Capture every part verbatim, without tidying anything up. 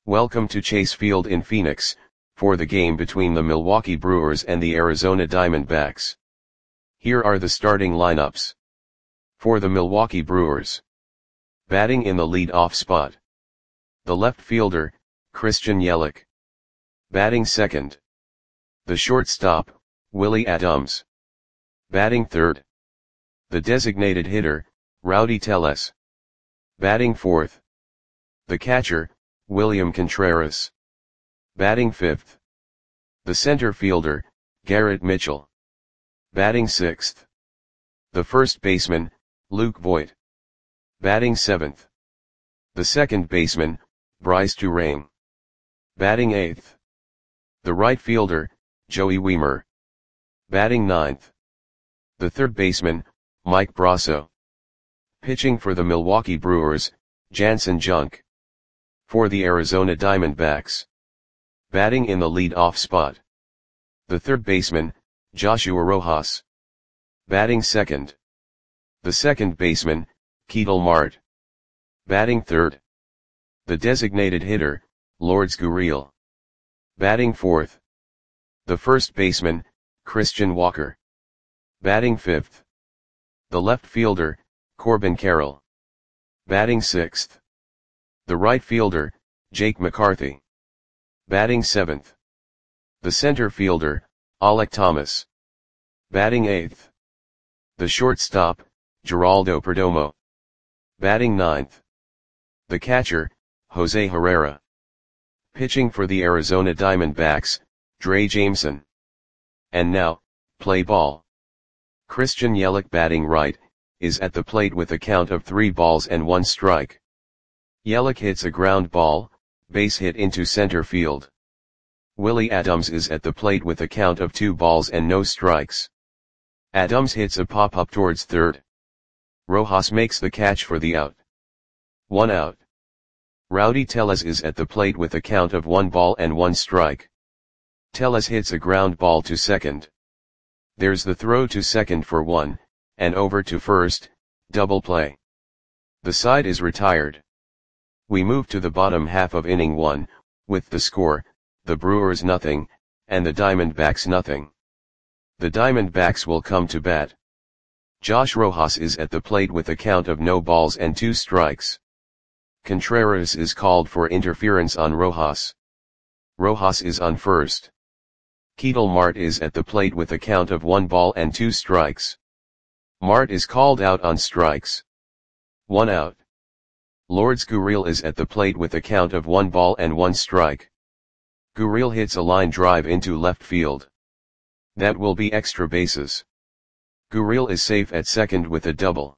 Welcome to Chase Field in Phoenix, for the game between the Milwaukee Brewers and the Arizona Diamondbacks. Here are the starting lineups. For the Milwaukee Brewers. Batting in the lead-off spot. The left fielder, Christian Yelich. Batting second. The shortstop, Willy Adames. Batting third. The designated hitter, Rowdy Tellez. Batting fourth. The catcher, William Contreras. Batting fifth. The center fielder, Garrett Mitchell. Batting sixth. The first baseman, Luke Voit. Batting seventh. The second baseman, Brice Turang. Batting eighth. The right fielder, Joey Wiemer. Batting ninth. The third baseman, Mike Brosseau. Pitching for the Milwaukee Brewers, Jansen Junk. For the Arizona Diamondbacks. Batting in the lead-off spot. The third baseman, Joshua Rojas. Batting second. The second baseman, Ketel Marte. Batting third. The designated hitter, Lourdes Gurriel. Batting fourth. The first baseman, Christian Walker. Batting fifth. The left fielder, Corbin Carroll. Batting sixth. The right fielder, Jake McCarthy. Batting seventh. The center fielder, Alek Thomas. Batting eighth. The shortstop, Geraldo Perdomo. Batting ninth. The catcher, Jose Herrera. Pitching for the Arizona Diamondbacks, Drey Jameson. And now, play ball. Christian Yelich batting right, is at the plate with a count of three balls and one strike. Yelich hits a ground ball, base hit into center field. Willy Adames is at the plate with a count of two balls and no strikes. Adames hits a pop-up towards third. Rojas makes the catch for the out. One out. Rowdy Tellez is at the plate with a count of one ball and one strike. Tellez hits a ground ball to second. There's the throw to second for one, and over to first, double play. The side is retired. We move to the bottom half of inning one, with the score, the Brewers nothing, and the Diamondbacks nothing. The Diamondbacks will come to bat. Josh Rojas is at the plate with a count of no balls and two strikes. Contreras is called for interference on Rojas. Rojas is on first. Ketel Marte is at the plate with a count of one ball and two strikes. Marte is called out on strikes. One out. Lourdes Gurriel is at the plate with a count of one ball and one strike. Gurriel hits a line drive into left field. That will be extra bases. Gurriel is safe at second with a double.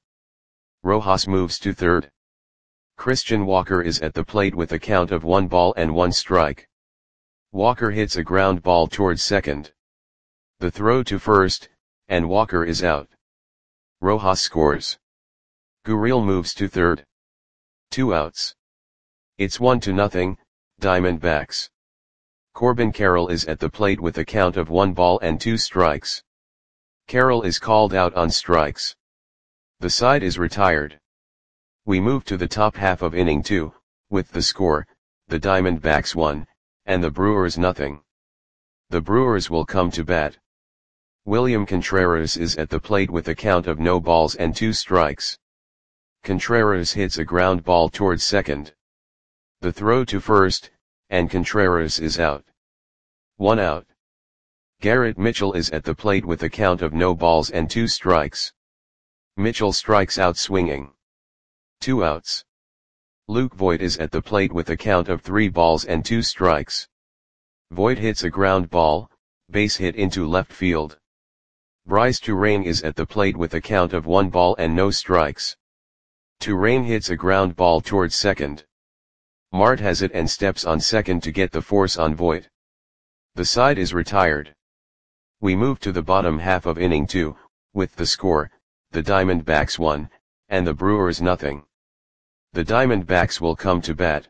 Rojas moves to third. Christian Walker is at the plate with a count of one ball and one strike. Walker hits a ground ball towards second. The throw to first, and Walker is out. Rojas scores. Gurriel moves to third. Two outs. It's one to nothing, Diamondbacks. Corbin Carroll is at the plate with a count of one ball and two strikes. Carroll is called out on strikes. The side is retired. We move to the top half of inning two, with the score, the Diamondbacks one, and the Brewers nothing. The Brewers will come to bat. William Contreras is at the plate with a count of no balls and two strikes. Contreras hits a ground ball towards second. The throw to first, and Contreras is out. One out. Garrett Mitchell is at the plate with a count of no balls and two strikes. Mitchell strikes out swinging. Two outs. Luke Voit is at the plate with a count of three balls and two strikes. Voit hits a ground ball, base hit into left field. Brice Turang is at the plate with a count of one ball and no strikes. Turang hits a ground ball towards second. Marte has it and steps on second to get the force on Voit. The side is retired. We move to the bottom half of inning two, with the score, the Diamondbacks one, and the Brewers nothing. The Diamondbacks will come to bat.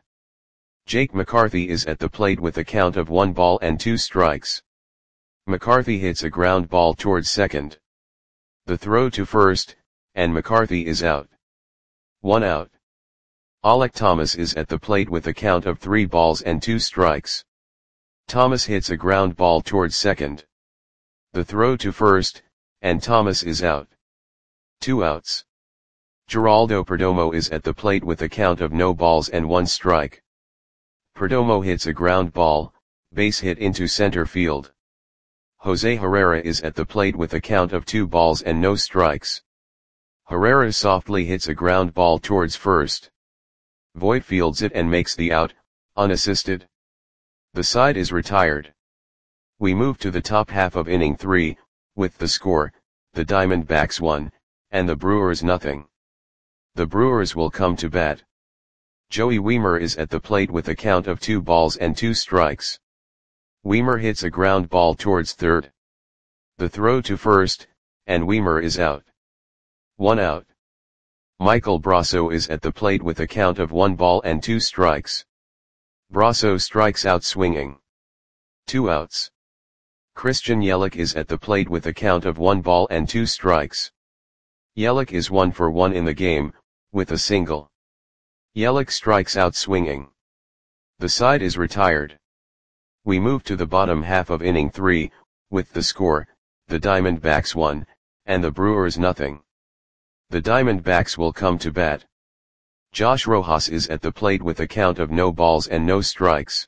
Jake McCarthy is at the plate with a count of one ball and two strikes. McCarthy hits a ground ball towards second. The throw to first, and McCarthy is out. One out. Alec Thomas is at the plate with a count of three balls and two strikes. Thomas hits a ground ball towards second. The throw to first, and Thomas is out. Two outs. Geraldo Perdomo is at the plate with a count of no balls and one strike. Perdomo hits a ground ball, base hit into center field. Jose Herrera is at the plate with a count of two balls and no strikes. Herrera softly hits a ground ball towards first. Voit fields it and makes the out, unassisted. The side is retired. We move to the top half of inning three, with the score, the Diamondbacks one, and the Brewers nothing. The Brewers will come to bat. Joey Wiemer is at the plate with a count of two balls and two strikes. Wiemer hits a ground ball towards third. The throw to first, and Wiemer is out. One out. Michael Brasso is at the plate with a count of one ball and two strikes. Brasso strikes out swinging. Two outs. Christian Yelich is at the plate with a count of one ball and two strikes. Yelich is one for one in the game, with a single. Yelich strikes out swinging. The side is retired. We move to the bottom half of inning three, with the score, the Diamondbacks one, and the Brewers nothing. The Diamondbacks will come to bat. Josh Rojas is at the plate with a count of no balls and no strikes.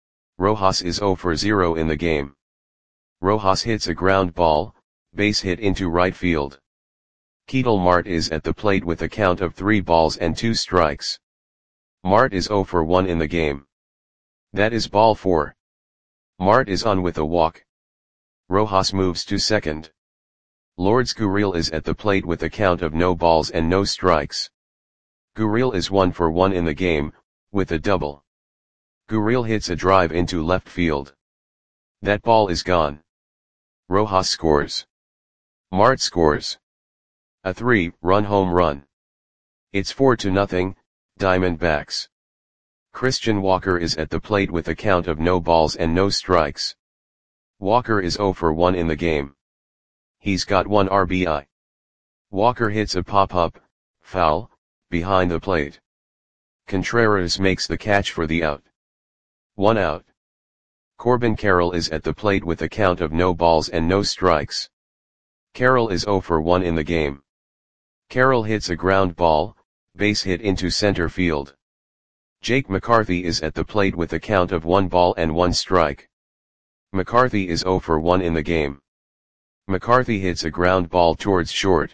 Rojas is zero for zero in the game. Rojas hits a ground ball, base hit into right field. Ketel Marte is at the plate with a count of three balls and two strikes. Marte is zero for one in the game. That is ball four. Marte is on with a walk. Rojas moves to second. Lourdes Gurriel is at the plate with a count of no balls and no strikes. Gurriel is one for one in the game, with a double. Gurriel hits a drive into left field. That ball is gone. Rojas scores. Marte scores. A three-run home run. It's four to nothing, Diamondbacks. Christian Walker is at the plate with a count of no balls and no strikes. Walker is zero for one in the game. He's got one R B I. Walker hits a pop-up, foul, behind the plate. Contreras makes the catch for the out. One out. Corbin Carroll is at the plate with a count of no balls and no strikes. Carroll is zero for one in the game. Carroll hits a ground ball, base hit into center field. Jake McCarthy is at the plate with a count of one ball and one strike. McCarthy is zero for one in the game. McCarthy hits a ground ball towards short.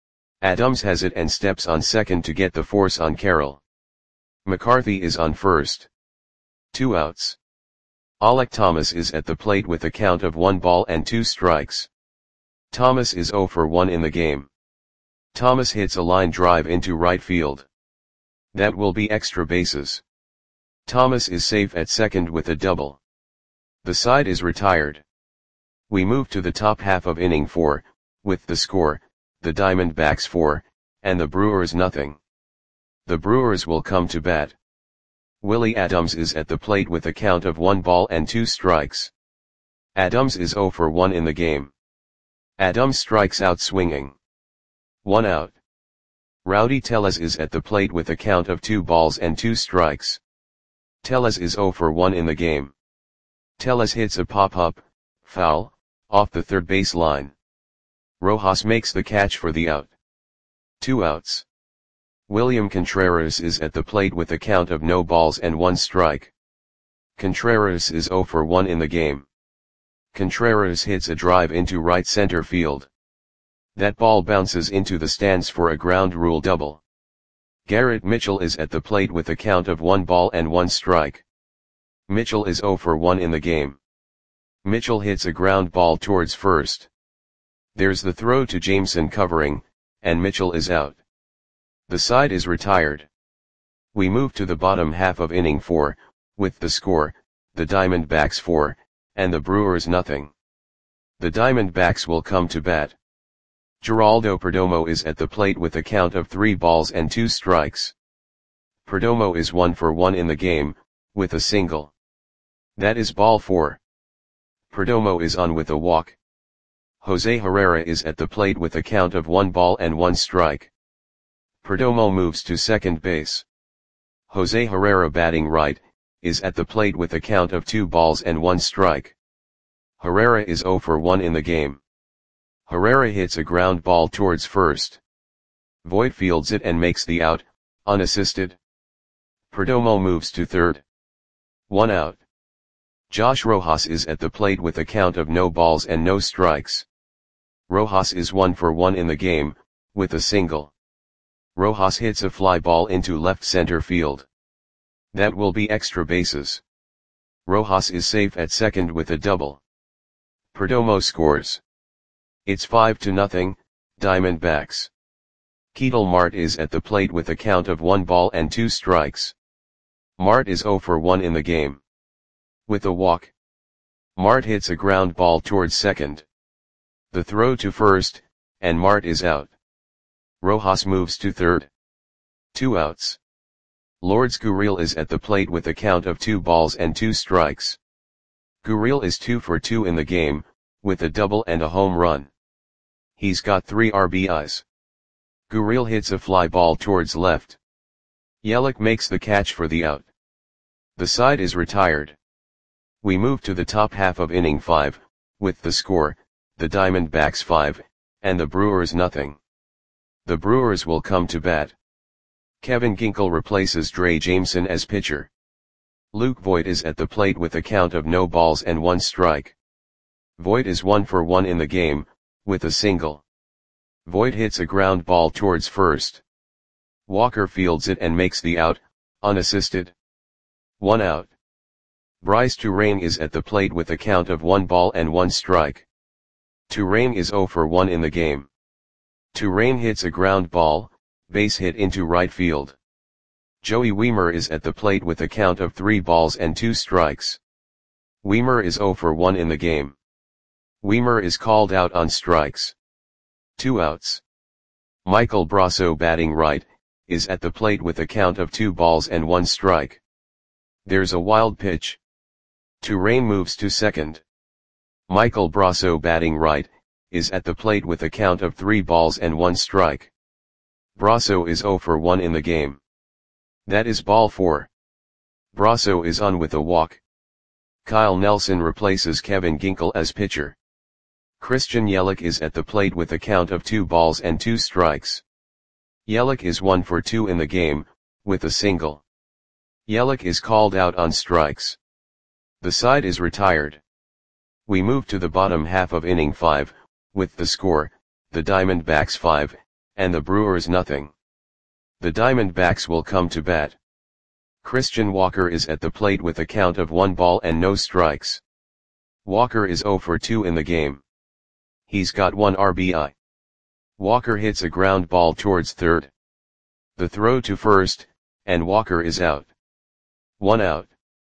Adams has it and steps on second to get the force on Carroll. McCarthy is on first. Two outs. Alec Thomas is at the plate with a count of one ball and two strikes. Thomas is zero for one in the game. Thomas hits a line drive into right field. That will be extra bases. Thomas is safe at second with a double. The side is retired. We move to the top half of inning four, with the score, the Diamondbacks four, and the Brewers nothing. The Brewers will come to bat. Willie Adams is at the plate with a count of one ball and two strikes. Adams is zero for one in the game. Adams strikes out swinging. One out. Rowdy Tellez is at the plate with a count of two balls and two strikes. Tellez is zero for one in the game. Tellez hits a pop-up, foul, off the third base line. Rojas makes the catch for the out. Two outs. William Contreras is at the plate with a count of no balls and one strike. Contreras is zero for one in the game. Contreras hits a drive into right center field. That ball bounces into the stands for a ground rule double. Garrett Mitchell is at the plate with a count of one ball and one strike. Mitchell is zero for one in the game. Mitchell hits a ground ball towards first. There's the throw to Jameson covering, and Mitchell is out. The side is retired. We move to the bottom half of inning four, with the score, the Diamondbacks four, and the Brewers nothing. The Diamondbacks will come to bat. Geraldo Perdomo is at the plate with a count of three balls and two strikes. Perdomo is one for one in the game, with a single. That is ball four. Perdomo is on with a walk. Jose Herrera is at the plate with a count of one ball and one strike. Perdomo moves to second base. Jose Herrera batting right, is at the plate with a count of two balls and one strike. Herrera is zero for one in the game. Herrera hits a ground ball towards first. Voit fields it and makes the out, unassisted. Perdomo moves to third. One out. Josh Rojas is at the plate with a count of no balls and no strikes. Rojas is one for one in the game, with a single. Rojas hits a fly ball into left center field. That will be extra bases. Rojas is safe at second with a double. Perdomo scores. It's five to nothing, Diamondbacks. Ketel Marte is at the plate with a count of one ball and two strikes. Marte is zero for one in the game. With a walk. Marte hits a ground ball towards second. The throw to first, and Marte is out. Rojas moves to third. Two outs. Lourdes Gurriel is at the plate with a count of two balls and two strikes. Gurriel is two for two in the game, with a double and a home run. He's got three R B Is. Gurriel hits a fly ball towards left. Yelich makes the catch for the out. The side is retired. We move to the top half of inning five, with the score, the Diamondbacks five, and the Brewers nothing. The Brewers will come to bat. Kevin Ginkel replaces Dre Jameson as pitcher. Luke Voit is at the plate with a count of no balls and one strike. Voit is one for one in the game, with a single. Voit hits a ground ball towards first. Walker fields it and makes the out, unassisted. One out. Bryce Turang is at the plate with a count of one ball and one strike. Turang is zero for one in the game. Turang hits a ground ball, base hit into right field. Joey Wiemer is at the plate with a count of three balls and two strikes. Wiemer is zero for one in the game. Wiemer is called out on strikes. Two outs. Michael Brosseau batting right, is at the plate with a count of two balls and one strike. There's a wild pitch. Turang moves to second. Michael Brosseau batting right, is at the plate with a count of three balls and one strike. Brosseau is zero for one in the game. That is ball four. Brosseau is on with a walk. Kyle Nelson replaces Kevin Ginkel as pitcher. Christian Yelich is at the plate with a count of two balls and two strikes. Yelich is one for two in the game, with a single. Yelich is called out on strikes. The side is retired. We move to the bottom half of inning five, with the score, the Diamondbacks five, and the Brewers nothing. The Diamondbacks will come to bat. Christian Walker is at the plate with a count of one ball and no strikes. Walker is zero for two in the game. He's got one R B I. Walker hits a ground ball towards third. The throw to first, and Walker is out. One out.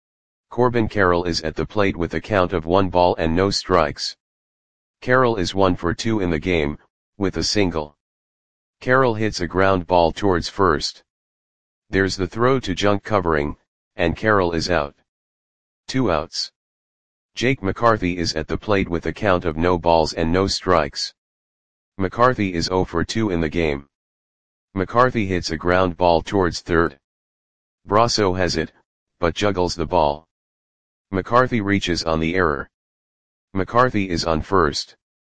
Corbin Carroll is at the plate with a count of one ball and no strikes. Carroll is one for two in the game, with a single. Carroll hits a ground ball towards first. There's the throw to junk covering, and Carroll is out. Two outs. Jake McCarthy is at the plate with a count of no balls and no strikes. McCarthy is zero for two in the game. McCarthy hits a ground ball towards third. Brosseau has it, but juggles the ball. McCarthy reaches on the error. McCarthy is on first.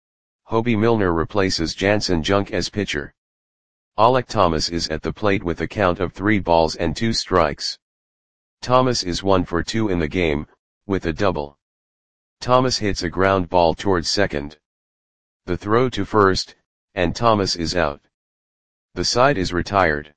Hobie Milner replaces Jansen Junk as pitcher. Alek Thomas is at the plate with a count of three balls and two strikes. Thomas is one for two in the game, with a double. Thomas hits a ground ball towards second. The throw to first, and Thomas is out. The side is retired.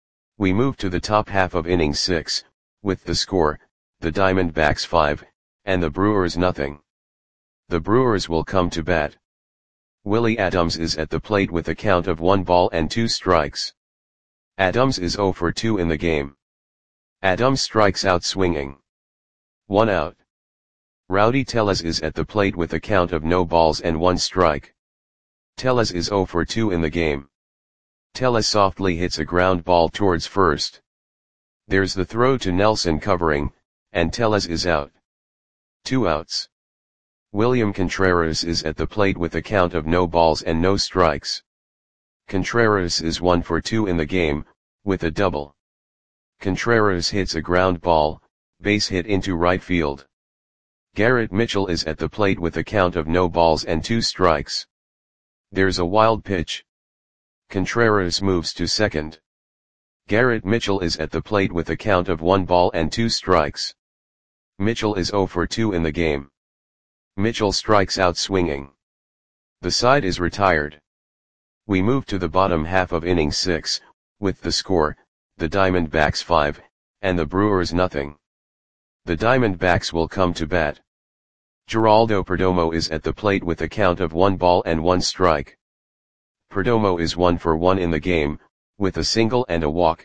We move to the top half of inning six, with the score, the Diamondbacks five, and the Brewers nothing. The Brewers will come to bat. Willie Adams is at the plate with a count of one ball and two strikes. Adams is zero for two in the game. Adams strikes out swinging. One out. Rowdy Tellez is at the plate with a count of no balls and one strike. Tellez is zero for two in the game. Tellez softly hits a ground ball towards first. There's the throw to Nelson covering, and Tellez is out. Two outs. William Contreras is at the plate with a count of no balls and no strikes. Contreras is one for two in the game, with a double. Contreras hits a ground ball, base hit into right field. Garrett Mitchell is at the plate with a count of no balls and two strikes. There's a wild pitch. Contreras moves to second. Garrett Mitchell is at the plate with a count of one ball and two strikes. Mitchell is oh for two in the game. Mitchell strikes out swinging. The side is retired. We move to the bottom half of inning six, with the score, the Diamondbacks five, and the Brewers nothing. The Diamondbacks will come to bat. Geraldo Perdomo is at the plate with a count of one ball and one strike. Perdomo is one for one in the game, with a single and a walk.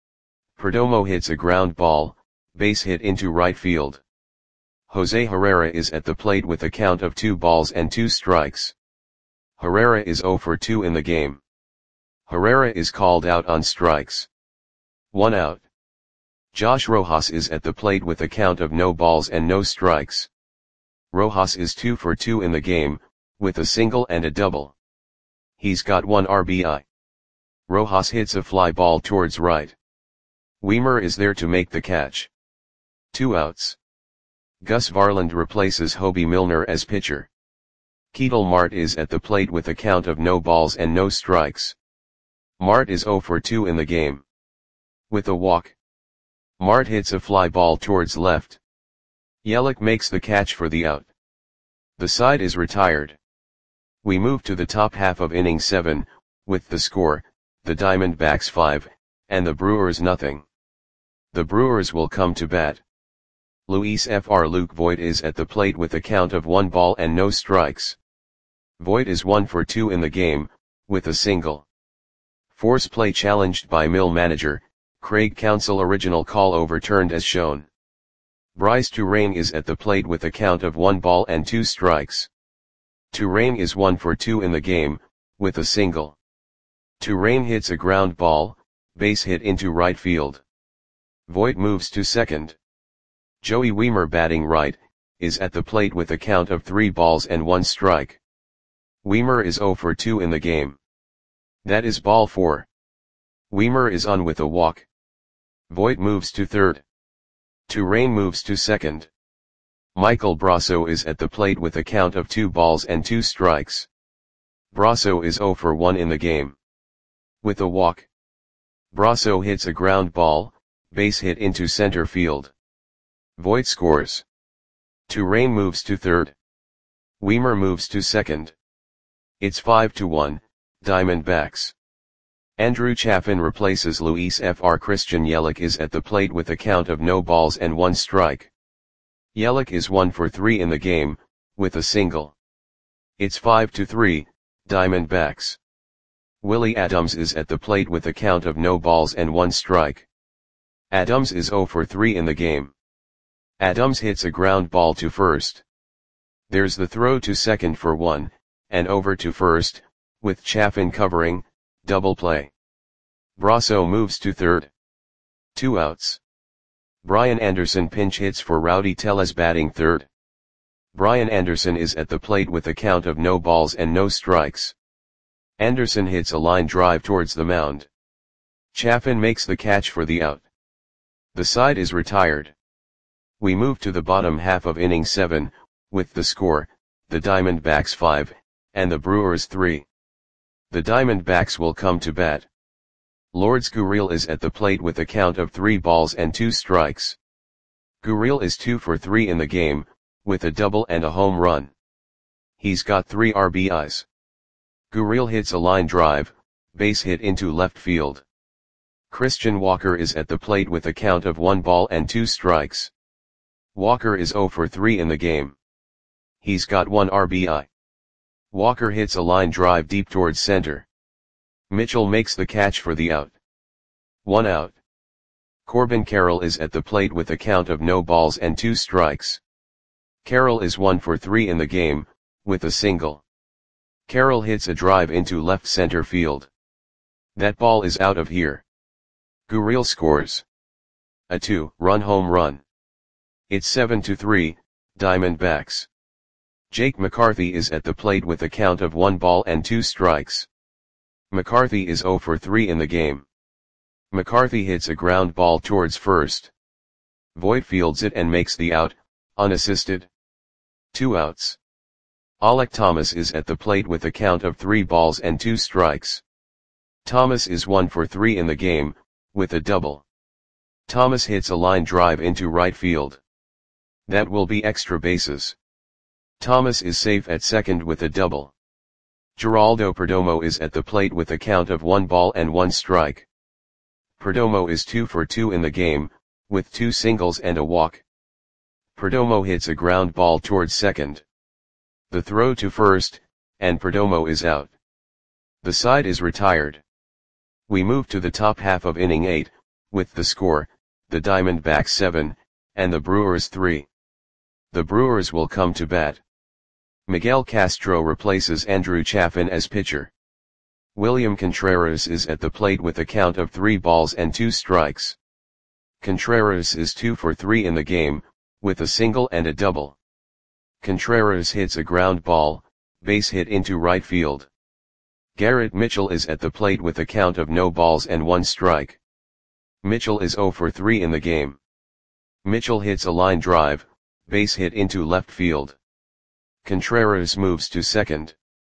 Perdomo hits a ground ball, base hit into right field. Jose Herrera is at the plate with a count of two balls and two strikes. Herrera is oh for two in the game. Herrera is called out on strikes. One out. Josh Rojas is at the plate with a count of no balls and no strikes. Rojas is two for two in the game, with a single and a double. He's got one R B I. Rojas hits a fly ball towards right. Weimer is there to make the catch. Two outs. Gus Varland replaces Hobie Milner as pitcher. Ketel Marte is at the plate with a count of no balls and no strikes. Marte is oh for two in the game. With a walk. Marte hits a fly ball towards left. Yelich makes the catch for the out. The side is retired. We move to the top half of inning seven, with the score, the Diamondbacks five, and the Brewers nothing. The Brewers will come to bat. Luis F R Luke Voit is at the plate with a count of one ball and no strikes. Voit is one for two in the game, with a single. Force play challenged by Mill manager, Craig Counsell. Original call overturned as shown. Bryce Turang is at the plate with a count of one ball and two strikes. Turang is one for two in the game, with a single. Turang hits a ground ball, base hit into right field. Voit moves to second. Joey Weimer, batting right, is at the plate with a count of three balls and one strike. Weimer is oh for two in the game. That is ball four. Weimer is on with a walk. Voit moves to third. Turang moves to second. Michael Brosseau is at the plate with a count of two balls and two strikes. Brosseau is oh for one in the game. With a walk. Brosseau hits a ground ball, base hit into center field. Voit scores. Turang moves to third. Weimer moves to second. It's five to one, Diamondbacks. Andrew Chafin replaces Luis F R Christian Yelich is at the plate with a count of no balls and one strike. Yelich is one for three in the game, with a single. It's five to three, Diamondbacks. Willie Adams is at the plate with a count of no balls and one strike. Adams is oh for three in the game. Adams hits a ground ball to first. There's the throw to second for one, and over to first, with Chafin covering, double play. Brosseau moves to third. Two outs. Brian Anderson pinch hits for Rowdy Tellez, batting third. Brian Anderson is at the plate with a count of no balls and no strikes. Anderson hits a line drive towards the mound. Chafin makes the catch for the out. The side is retired. We move to the bottom half of inning seven, with the score, the Diamondbacks five, and the Brewers three. The Diamondbacks will come to bat. Lourdes Gurriel is at the plate with a count of three balls and two strikes. Gurriel is two for three in the game, with a double and a home run. He's got three R B Is. Gurriel hits a line drive, base hit into left field. Christian Walker is at the plate with a count of one ball and two strikes. Walker is oh for three in the game. He's got one R B I. Walker hits a line drive deep towards center. Mitchell makes the catch for the out. One out. Corbin Carroll is at the plate with a count of no balls and two strikes. Carroll is one for three in the game, with a single. Carroll hits a drive into left center field. That ball is out of here. Gurriel scores. A two-run home run. It's seven to three, Diamondbacks. Jake McCarthy is at the plate with a count of one ball and two strikes. McCarthy is oh for three in the game. McCarthy hits a ground ball towards first. Voit fields it and makes the out, unassisted. Two outs. Alec Thomas is at the plate with a count of three balls and two strikes. Thomas is one for three in the game, with a double. Thomas hits a line drive into right field. That will be extra bases. Thomas is safe at second with a double. Geraldo Perdomo is at the plate with a count of one ball and one strike. Perdomo is two for two in the game, with two singles and a walk. Perdomo hits a ground ball towards second. The throw to first, and Perdomo is out. The side is retired. We move to the top half of inning eight, with the score, the Diamondbacks seven, and the Brewers three. The Brewers will come to bat. Miguel Castro replaces Andrew Chafin as pitcher. William Contreras is at the plate with a count of three balls and two strikes. Contreras is two for three in the game, with a single and a double. Contreras hits a ground ball, base hit into right field. Garrett Mitchell is at the plate with a count of no balls and one strike. Mitchell is zero for three in the game. Mitchell hits a line drive, base hit into left field. Contreras moves to second.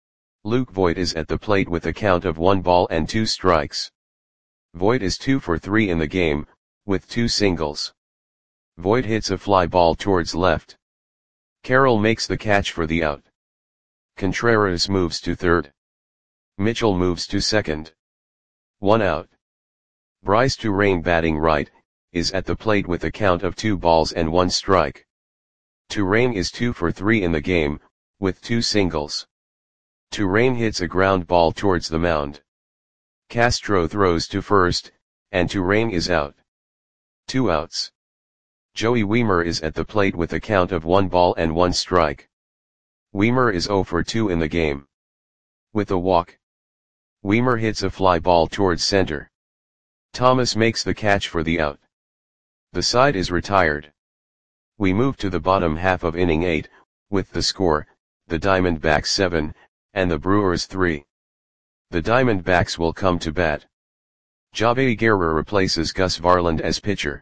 Luke Voit is at the plate with a count of one ball and two strikes. Voit is two for three in the game, with two singles. Voit hits a fly ball towards left. Carroll makes the catch for the out. Contreras moves to third. Mitchell moves to second. One out. Bryce Turang, batting right, is at the plate with a count of two balls and one strike. Turang is two for three in the game, with two singles. Turang hits a ground ball towards the mound. Castro throws to first, and Turang is out. Two outs. Joey Wiemer is at the plate with a count of one ball and one strike. Wiemer is zero for two in the game. With a walk. Wiemer hits a fly ball towards center. Thomas makes the catch for the out. The side is retired. We move to the bottom half of inning eight, with the score, the Diamondbacks seven, and the Brewers three. The Diamondbacks will come to bat. Javi Guerra replaces Gus Varland as pitcher.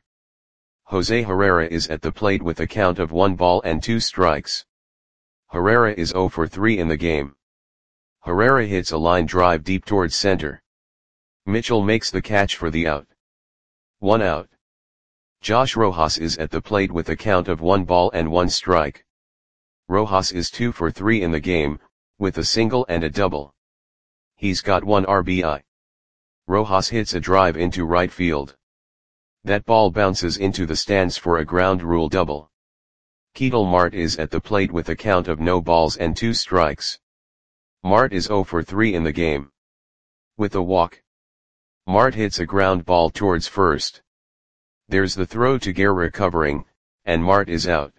Jose Herrera is at the plate with a count of one ball and two strikes. Herrera is zero for three in the game. Herrera hits a line drive deep towards center. Mitchell makes the catch for the out. One out. Josh Rojas is at the plate with a count of one ball and one strike. Rojas is two for three in the game, with a single and a double. He's got one R B I. Rojas hits a drive into right field. That ball bounces into the stands for a ground rule double. Ketel Marte is at the plate with a count of no balls and two strikes. Marte is zero for three in the game. With a walk. Marte hits a ground ball towards first. There's the throw to Guerra covering, and Marte is out.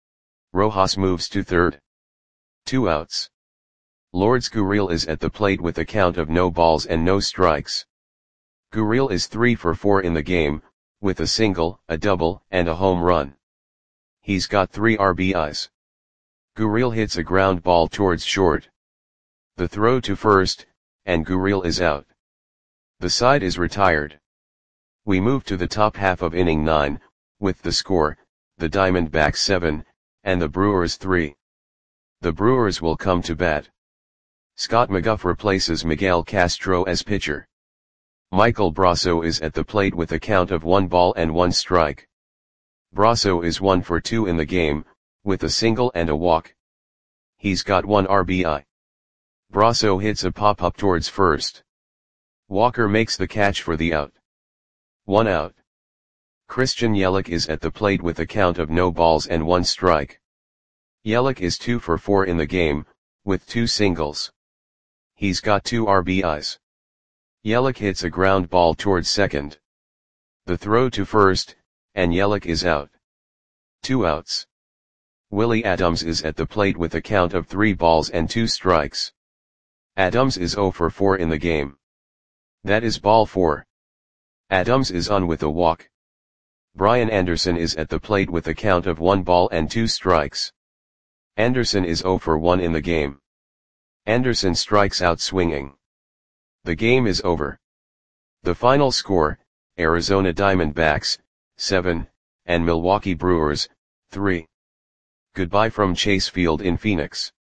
Rojas moves to third. Two outs. Lourdes Gurriel is at the plate with a count of no balls and no strikes. Gurriel is three for four in the game, with a single, a double, and a home run. He's got three R B Is. Gurriel hits a ground ball towards short. The throw to first, and Gurriel is out. The side is retired. We move to the top half of inning nine, with the score, the Diamondbacks seven, and the Brewers three. The Brewers will come to bat. Scott McGough replaces Miguel Castro as pitcher. Michael Brasso is at the plate with a count of one ball and one strike. Brasso is one for two in the game, with a single and a walk. He's got one R B I. Brasso hits a pop-up towards first. Walker makes the catch for the out. One out. Christian Yelich is at the plate with a count of no balls and one strike. Yelich is two for four in the game, with two singles. He's got two R B Is. Yelich hits a ground ball towards second. The throw to first, and Yelich is out. Two outs. Willie Adams is at the plate with a count of three balls and two strikes. Adams is zero for four in the game. That is ball four. Adams is on with a walk. Brian Anderson is at the plate with a count of one ball and two strikes. Anderson is zero for one in the game. Anderson strikes out swinging. The game is over. The final score, Arizona Diamondbacks, seven, and Milwaukee Brewers, three. Goodbye from Chase Field in Phoenix.